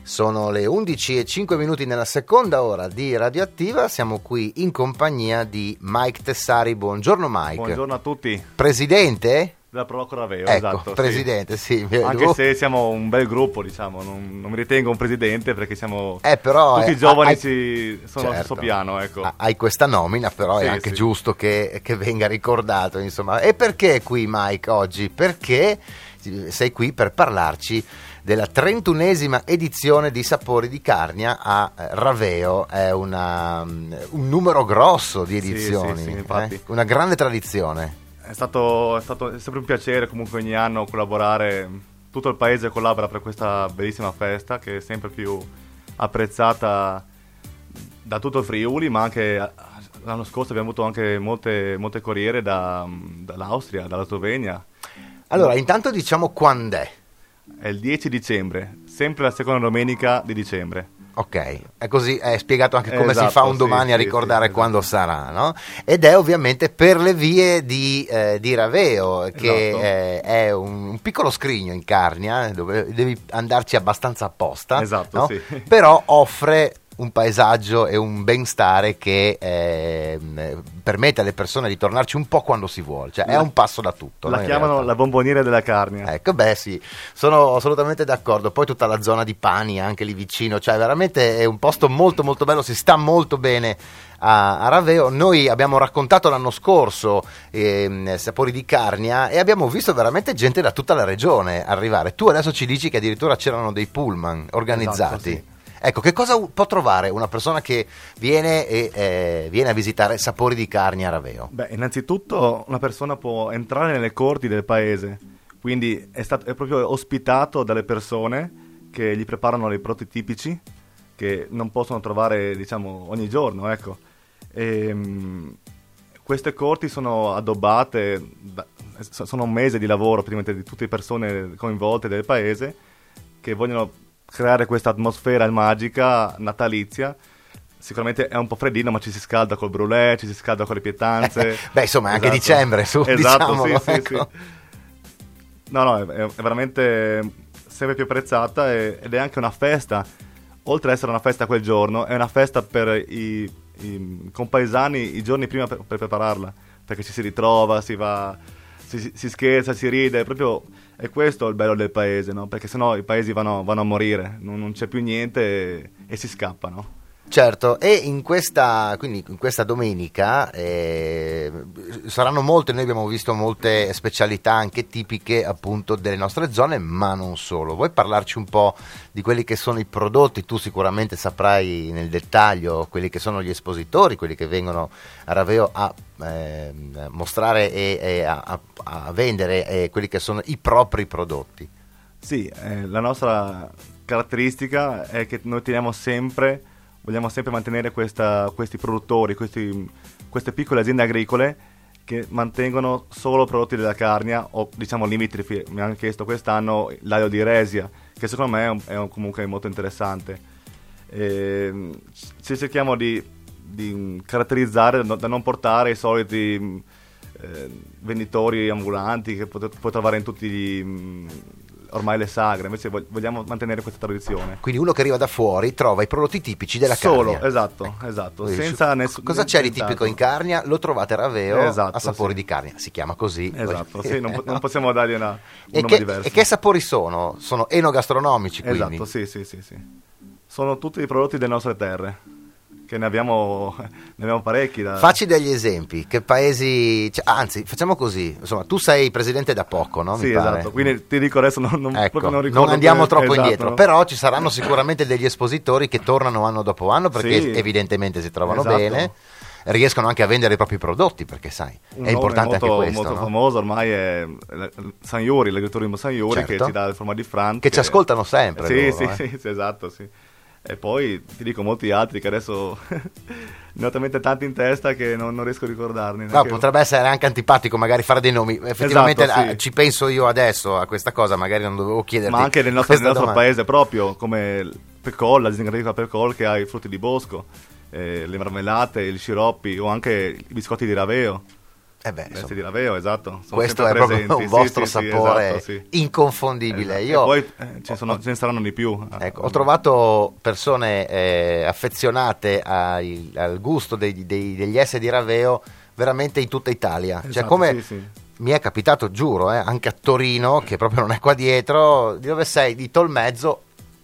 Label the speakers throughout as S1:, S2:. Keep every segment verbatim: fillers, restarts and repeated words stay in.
S1: Sono le undici e cinque minuti nella seconda ora di Radioattiva, siamo qui in compagnia di Mike Tessari. Buongiorno Mike.
S2: Buongiorno a tutti.
S1: Presidente?
S2: Della Procura Raveo,
S1: ecco,
S2: esatto.
S1: Presidente, sì. sì.
S2: Anche se siamo un bel gruppo, diciamo, non, non mi ritengo un presidente perché siamo
S1: eh, però,
S2: tutti
S1: eh,
S2: giovani,
S1: hai,
S2: ci, sono
S1: certo,
S2: allo stesso piano, ecco.
S1: Hai questa nomina, però sì, è anche sì. giusto che, che venga ricordato, insomma. E perché qui Mike oggi? Perché sei qui per parlarci della trentunesima edizione di Sapori di Carnia a Raveo. È una, un numero grosso di edizioni,
S2: sì, sì, sì, infatti.
S1: Eh? Una grande tradizione.
S2: È stato, è stato è sempre un piacere comunque ogni anno collaborare, tutto il paese collabora per questa bellissima festa che è sempre più apprezzata da tutto il Friuli, ma anche l'anno scorso abbiamo avuto anche molte, molte corriere da, dall'Austria, dalla Slovenia.
S1: Allora, intanto diciamo quando è.
S2: È il dieci dicembre, sempre la seconda domenica di dicembre.
S1: Ok, è così, è spiegato anche come
S2: esatto,
S1: si fa un domani
S2: sì,
S1: a ricordare
S2: sì,
S1: quando
S2: esatto.
S1: sarà, no? Ed è ovviamente per le vie di, eh, di Raveo, che
S2: esatto.
S1: eh, è un, un piccolo scrigno in Carnia, dove devi andarci abbastanza apposta,
S2: esatto,
S1: no?
S2: Sì.
S1: Però offre un paesaggio e un benstare che eh, permette alle persone di tornarci un po' quando si vuole, cioè è un passo da tutto.
S2: La
S1: no,
S2: chiamano la bomboniera della Carnia.
S1: Ecco, beh sì, sono assolutamente d'accordo. Poi tutta la zona di Pani anche lì vicino, cioè veramente è un posto molto molto bello, si sta molto bene a, a Raveo. Noi abbiamo raccontato l'anno scorso eh, Sapori di Carnia e abbiamo visto veramente gente da tutta la regione arrivare. Tu adesso ci dici che addirittura c'erano dei pullman organizzati.
S2: Esatto, sì.
S1: Ecco, che cosa può trovare una persona che viene, e, eh, viene a visitare Sapori di Carnia a Raveo?
S2: Beh, innanzitutto una persona può entrare nelle corti del paese, quindi è, stato, è proprio ospitato dalle persone che gli preparano i prodotti tipici che non possono trovare, diciamo, ogni giorno, ecco. E, mh, queste corti sono addobbate, da, sono un mese di lavoro praticamente di tutte le persone coinvolte del paese che vogliono creare questa atmosfera magica natalizia. Sicuramente è un po' freddino, ma ci si scalda col brulè, ci si scalda con le pietanze.
S1: Beh, insomma, è anche
S2: esatto.
S1: dicembre, su,
S2: esatto,
S1: diciamolo,
S2: sì,
S1: ecco.
S2: sì, sì. No, no, è, è veramente sempre più apprezzata e, ed è anche una festa. Oltre ad essere una festa quel giorno, è una festa per i, i compaesani i giorni prima per, per prepararla, perché ci si ritrova, si va, si, si scherza, si ride, è proprio... E questo è il bello del paese, no? Perché sennò i paesi vanno, vanno a morire, non, non c'è più niente e, e si scappa, no?
S1: Certo, e in questa, quindi in questa domenica eh, saranno molte, noi abbiamo visto molte specialità anche tipiche appunto delle nostre zone, ma non solo. Vuoi parlarci un po' di quelli che sono i prodotti? Tu sicuramente saprai nel dettaglio quelli che sono gli espositori, quelli che vengono a Raveo a eh, mostrare e, e a, a vendere eh, quelli che sono i propri prodotti.
S2: Sì, eh, la nostra caratteristica è che noi teniamo sempre... Vogliamo sempre mantenere questa, questi produttori, questi, queste piccole aziende agricole che mantengono solo prodotti della Carnia o diciamo limitrofi. Mi hanno chiesto quest'anno l'aglio di Resia, che secondo me è, un, è un, comunque molto interessante. E, ci cerchiamo di, di caratterizzare da, da non portare i soliti eh, venditori ambulanti che potete, puoi trovare in tutti gli... ormai le sagre, invece vogliamo mantenere questa tradizione.
S1: Quindi uno che arriva da fuori trova i prodotti tipici della
S2: Solo,
S1: Carnia.
S2: esatto,
S1: ecco.
S2: esatto.
S1: Senza ness- cosa c'è di tipico in Carnia? Lo trovate a Raveo,
S2: esatto,
S1: a Sapori
S2: sì.
S1: di Carnia, si chiama così.
S2: Esatto, sì, non, non possiamo dargli una, un
S1: e
S2: nome
S1: che,
S2: diverso.
S1: E che sapori sono? Sono enogastronomici, quindi?
S2: Esatto, sì, sì, sì, sì. Sono tutti i prodotti delle nostre terre, che ne abbiamo, ne abbiamo parecchi. Da...
S1: Facci degli esempi, che paesi, cioè, anzi facciamo così, insomma tu sei presidente da poco, no?
S2: Sì,
S1: Mi pare.
S2: esatto, quindi ti dico adesso non, non,
S1: ecco,
S2: non ricordo
S1: non andiamo
S2: per...
S1: troppo
S2: esatto,
S1: indietro,
S2: no?
S1: però ci saranno sicuramente degli espositori che tornano anno dopo anno perché
S2: sì,
S1: evidentemente si trovano
S2: esatto.
S1: bene, riescono anche a vendere i propri prodotti perché sai,
S2: Un
S1: è importante
S2: molto,
S1: anche questo,
S2: molto
S1: no?
S2: famoso ormai è San Iuri, l'agriturismo San Iuri,
S1: certo.
S2: che ci dà il formaggio di Franz.
S1: Che, che ci ascoltano sempre.
S2: Sì,
S1: loro,
S2: sì,
S1: eh.
S2: sì, sì, esatto, sì. E poi ti dico molti altri che adesso ne ho talmente tanti in testa che non, non riesco a ricordarne.
S1: No, potrebbe essere anche antipatico magari fare dei nomi. Effettivamente
S2: esatto, sì.
S1: a, ci penso io adesso a questa cosa, magari non dovevo chiederti.
S2: Ma anche nel nostro, nel nostro paese proprio, come Pecol, l'azienda agricola Pecol che ha i frutti di bosco, eh, le marmellate, i sciroppi o anche i biscotti di Raveo.
S1: Eh beh,
S2: L'S di Raveo, esatto. Sono
S1: questo è
S2: presenti.
S1: proprio un
S2: sì,
S1: vostro
S2: sì,
S1: sapore
S2: sì, esatto, sì.
S1: inconfondibile.
S2: Esatto.
S1: Io,
S2: E poi eh, ce, sono, ce ne saranno di più.
S1: ecco, ho trovato persone eh, affezionate ai, al gusto dei, dei, degli S di Raveo veramente in tutta Italia.
S2: Esatto,
S1: cioè, come
S2: sì, sì.
S1: mi è capitato, giuro, eh, anche a Torino, che proprio non è qua dietro, di dove sei, di Tolmezzo.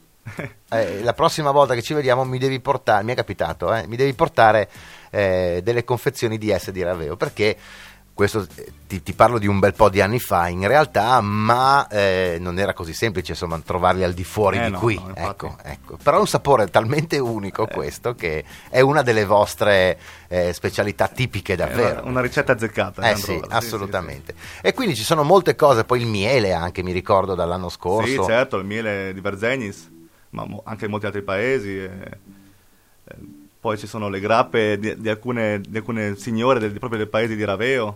S1: Eh, la prossima volta che ci vediamo mi devi portare, mi è capitato, eh, mi devi portare eh, delle confezioni di S di Raveo, perché questo eh, ti, ti parlo di un bel po' di anni fa in realtà, ma eh, non era così semplice, insomma, trovarli al di fuori
S2: Eh,
S1: di
S2: no,
S1: qui,
S2: no,
S1: ecco, ecco. Però è un sapore talmente unico
S2: Eh.
S1: questo, che è una delle vostre eh, specialità tipiche davvero.
S2: È una, una ricetta azzeccata.
S1: Eh sì, assolutamente. E quindi ci sono molte cose, poi il miele anche, mi ricordo dall'anno scorso.
S2: Sì, certo, il miele di Verzenis, ma mo- anche in molti altri paesi. E, e poi ci sono le grappe di, di, alcune, di alcune signore del, proprio del paese di Raveo.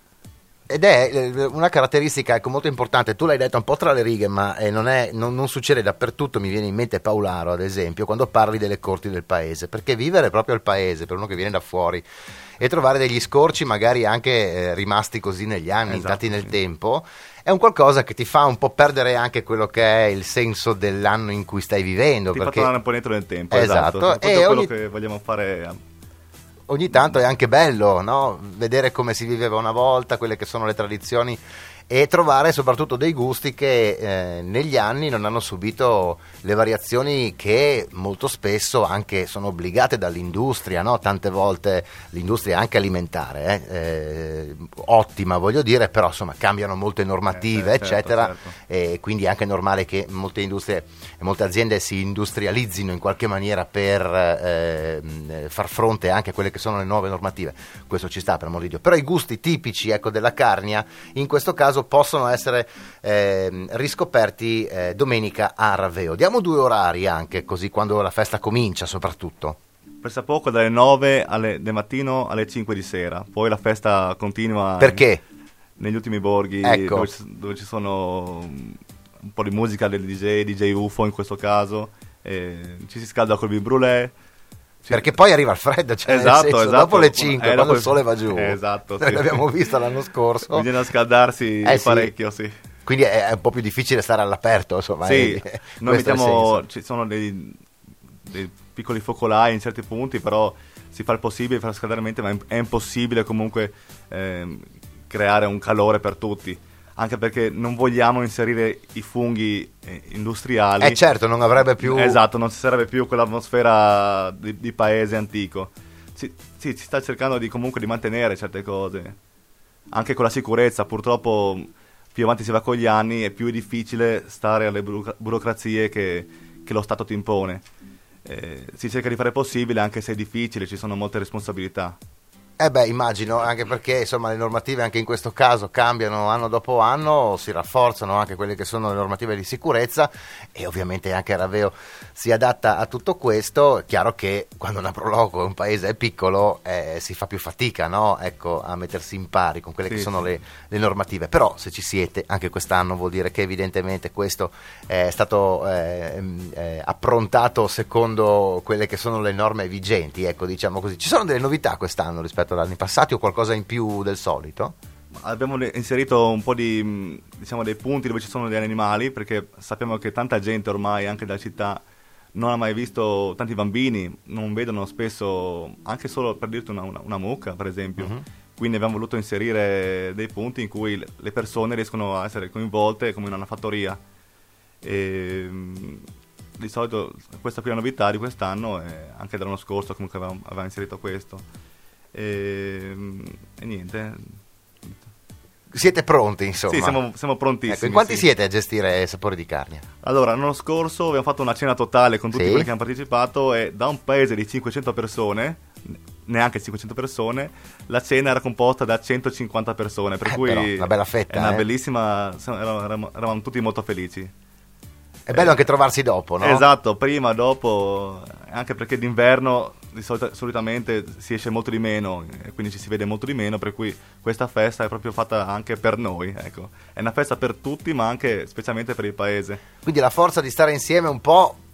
S1: Ed è eh, una caratteristica, ecco, molto importante. Tu l'hai detto un po' tra le righe, ma eh, non, è, non, non succede dappertutto. Mi viene in mente Paolaro, ad esempio, quando parli delle corti del paese, perché vivere proprio il paese per uno che viene da fuori e trovare degli scorci magari anche eh, rimasti così negli anni,
S2: Esatto,
S1: intatti nel
S2: sì.
S1: tempo, è un qualcosa che ti fa un po' perdere anche quello che è il senso dell'anno in cui stai vivendo.
S2: Ti
S1: perché...
S2: fa tornare un po' dentro nel tempo.
S1: Esatto.
S2: Esatto,
S1: E
S2: quello
S1: ogni...
S2: che vogliamo fare.
S1: Ogni tanto è anche bello, no? Vedere come si viveva una volta, quelle che sono le tradizioni, e trovare soprattutto dei gusti che eh, negli anni non hanno subito le variazioni che molto spesso anche sono obbligate dall'industria, no? Tante volte l'industria anche alimentare, eh, eh, ottima voglio dire, però insomma cambiano molte normative,
S2: Eh, certo,
S1: eccetera,
S2: certo.
S1: e quindi è anche normale che molte industrie e molte aziende si industrializzino in qualche maniera per eh, far fronte anche a quelle che sono le nuove normative. Questo ci sta, per amor di Dio. Però i gusti tipici, ecco, della Carnia in questo caso possono essere eh, riscoperti eh, domenica a Raveo. Diamo due orari anche, così quando la festa comincia soprattutto.
S2: Presta poco, dalle nove alle, del mattino alle cinque di sera. Poi la festa continua.
S1: Perché?
S2: Negli ultimi borghi,
S1: Ecco.
S2: dove, ci, dove ci sono un po' di musica del D J, D J U F O in questo caso. E ci si scalda col vin brûlé. Ci-
S1: Perché poi arriva il freddo, cioè nel
S2: Esatto,
S1: senso,
S2: esatto.
S1: dopo le cinque,
S2: Eh,
S1: quando
S2: dopo-
S1: il sole va giù.
S2: Esatto,
S1: Noi
S2: sì.
S1: l'abbiamo visto l'anno scorso.
S2: Bisogna scaldarsi
S1: Eh, sì.
S2: parecchio, sì.
S1: Quindi è è un po' più difficile stare all'aperto, insomma.
S2: Sì,
S1: eh,
S2: noi
S1: questo è il
S2: mettiamo,
S1: senso.
S2: ci sono dei, dei piccoli focolai in certi punti, però si fa il possibile per scaldare, ma è, è impossibile comunque ehm, creare un calore per tutti, anche perché non vogliamo inserire i funghi eh, industriali.
S1: Eh certo, non avrebbe più...
S2: Esatto, non ci sarebbe più quell'atmosfera di, di paese antico. Sì, sì, si sta cercando di comunque di mantenere certe cose, anche con la sicurezza. Purtroppo più avanti si va con gli anni è più difficile stare alle buro- burocrazie che, che lo Stato ti impone. Eh, si cerca di fare possibile, anche se è difficile, ci sono molte responsabilità.
S1: Eh beh, immagino, anche perché insomma le normative anche in questo caso cambiano anno dopo anno, si rafforzano anche quelle che sono le normative di sicurezza, e ovviamente anche Raveo si adatta a tutto questo. È chiaro che quando una proloco, un paese è piccolo, eh, si fa più fatica, no? Ecco, a mettersi in pari con quelle
S2: Sì,
S1: che sono
S2: sì.
S1: le, le normative. Però se ci siete anche quest'anno vuol dire che evidentemente questo è stato eh, eh, approntato secondo quelle che sono le norme vigenti, ecco, diciamo così. Ci sono delle novità quest'anno rispetto ad anni passati, o qualcosa in più del solito?
S2: Abbiamo le- inserito un po' di, mh, diciamo, dei punti dove ci sono degli animali, perché sappiamo che tanta gente ormai, anche dalla città, non ha mai visto, tanti bambini non vedono spesso, anche solo per dirti una, una, una mucca, per esempio.
S1: Mhm.
S2: Quindi abbiamo voluto inserire dei punti in cui le- le persone riescono a essere coinvolte come in una fattoria. E, mh, di solito questa qui è la novità di quest'anno, e anche dall'anno scorso comunque avevamo, avevamo inserito questo. E, e niente.
S1: Siete pronti, insomma?
S2: Sì, siamo, siamo prontissimi.
S1: Ecco, in quanti
S2: sì.
S1: siete a gestire Sapori di Carnia?
S2: Allora, l'anno scorso abbiamo fatto una cena totale con tutti
S1: Sì.
S2: quelli che hanno partecipato, e da un paese di cinquecento persone, neanche cinquecento persone, la cena era composta da centocinquanta persone, per
S1: Eh,
S2: cui
S1: però, una bella fetta,
S2: è una
S1: eh.
S2: bellissima, eravamo, eravamo- eravamo tutti molto felici.
S1: È bello anche trovarsi dopo, no?
S2: Esatto, prima, dopo, anche perché d'inverno di solita- solitamente si esce molto di meno, e quindi ci si vede molto di meno, per cui questa festa è proprio fatta anche per noi, ecco. È una festa per tutti, ma anche specialmente per il paese.
S1: Quindi la forza di stare insieme un po'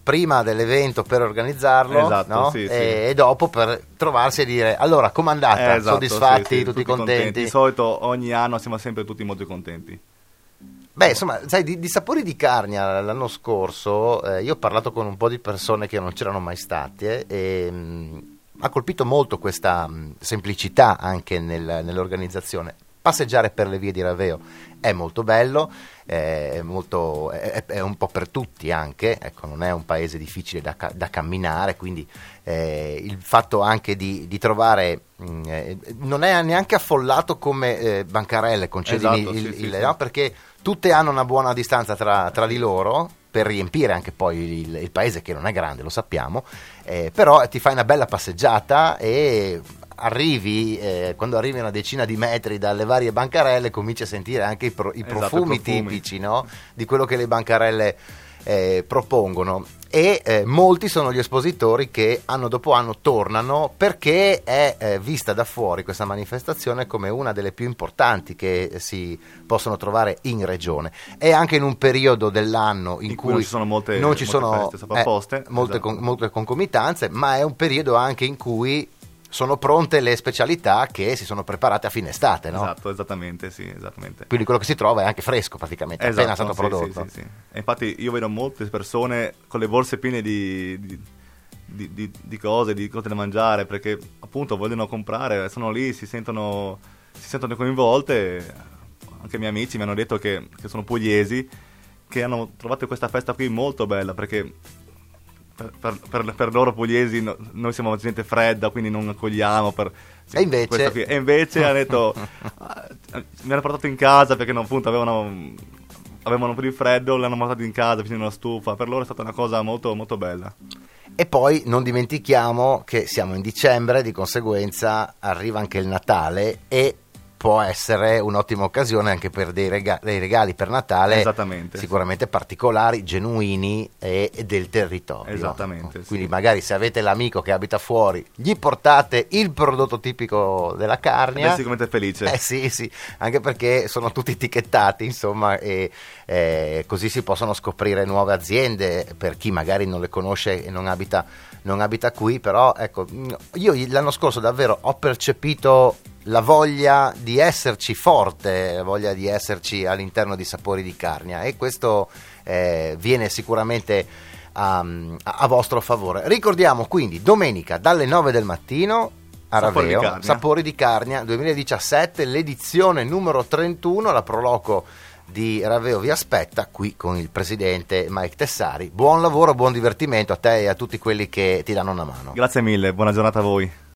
S1: prima dell'evento per organizzarlo,
S2: esatto,
S1: no?
S2: sì,
S1: e,
S2: sì.
S1: e dopo per trovarsi e dire allora com'è andata,
S2: Eh, esatto,
S1: soddisfatti,
S2: sì, sì,
S1: tutti,
S2: tutti
S1: contenti.
S2: Di solito ogni anno siamo sempre tutti molto contenti.
S1: Beh, insomma, sai, di, di Sapori di Carnia l'anno scorso eh, io ho parlato con un po' di persone che non c'erano mai state e mh, ha colpito molto questa mh, semplicità anche nel, nell'organizzazione. Passeggiare per le vie di Raveo è molto bello, è, molto, è, è un po' per tutti anche, ecco, non è un paese difficile da, da camminare, quindi eh, il fatto anche di, di trovare, mh, eh, non è neanche affollato come eh, bancarelle, concedimi
S2: Esatto,
S1: il,
S2: sì,
S1: il,
S2: sì,
S1: no?
S2: sì.
S1: Perché tutte hanno una buona distanza tra, tra di loro per riempire anche poi il, il paese, che non è grande, lo sappiamo, eh, però ti fai una bella passeggiata e arrivi, eh, quando arrivi a una decina di metri dalle varie bancarelle cominci a sentire anche i, pro, i
S2: Esatto,
S1: profumi,
S2: i profumi
S1: tipici, no? Di quello che le bancarelle eh, propongono, e eh, molti sono gli espositori che anno dopo anno tornano perché è eh, vista da fuori questa manifestazione come una delle più importanti che si possono trovare in regione. È anche in un periodo dell'anno in,
S2: In
S1: cui,
S2: cui non ci sono molte-
S1: non ci
S2: molte
S1: sono
S2: feste sovrapposte,
S1: eh, molte,
S2: esatto.
S1: con, molte concomitanze, ma è un periodo anche in cui sono pronte le specialità che si sono preparate a fine estate, no?
S2: Esatto, esattamente, sì, esattamente.
S1: Quindi quello che si trova è anche fresco praticamente,
S2: Esatto,
S1: appena stato
S2: sì,
S1: prodotto.
S2: sì, sì, sì. E infatti io vedo molte persone con le borse piene di, di, di, di, di cose, di cose da mangiare, perché appunto vogliono comprare, sono lì, si sentono, si sentono coinvolte. Anche i miei amici mi hanno detto che, che sono pugliesi, che hanno trovato questa festa qui molto bella, perché per, per, per, per loro pugliesi no, noi siamo gente fredda, quindi non accogliamo per,
S1: E invece,
S2: e invece hanno detto ah, mi hanno portato in casa perché no, appunto avevano, avevano un po' di freddo, l'hanno portato in casa vicino alla stufa. Per loro è stata una cosa molto molto bella.
S1: E poi non dimentichiamo che siamo in dicembre, di conseguenza arriva anche il Natale e può essere un'ottima occasione anche per dei regali, dei regali per Natale,
S2: Esattamente,
S1: sicuramente sì, particolari, genuini e, e del territorio.
S2: Esattamente,
S1: Quindi
S2: sì.
S1: magari se avete l'amico che abita fuori, gli portate il prodotto tipico della Carnia.
S2: È sicuramente felice.
S1: Eh sì, sì, anche perché sono tutti etichettati, insomma, e eh, così si possono scoprire nuove aziende per chi magari non le conosce e non abita, non abita qui. Però ecco, io l'anno scorso davvero ho percepito la voglia di esserci forte, la voglia di esserci all'interno di Sapori di Carnia, e questo eh, viene sicuramente a, a vostro favore. Ricordiamo quindi domenica dalle nove del mattino a
S2: Sapori
S1: Raveo,
S2: di Carnia.
S1: Sapori di Carnia duemiladiciassette, l'edizione numero trentuno, la Proloco di Raveo vi aspetta qui con il presidente Mike Tessari. Buon lavoro, buon divertimento a te e a tutti quelli che ti danno una mano.
S2: Grazie mille, buona giornata a voi.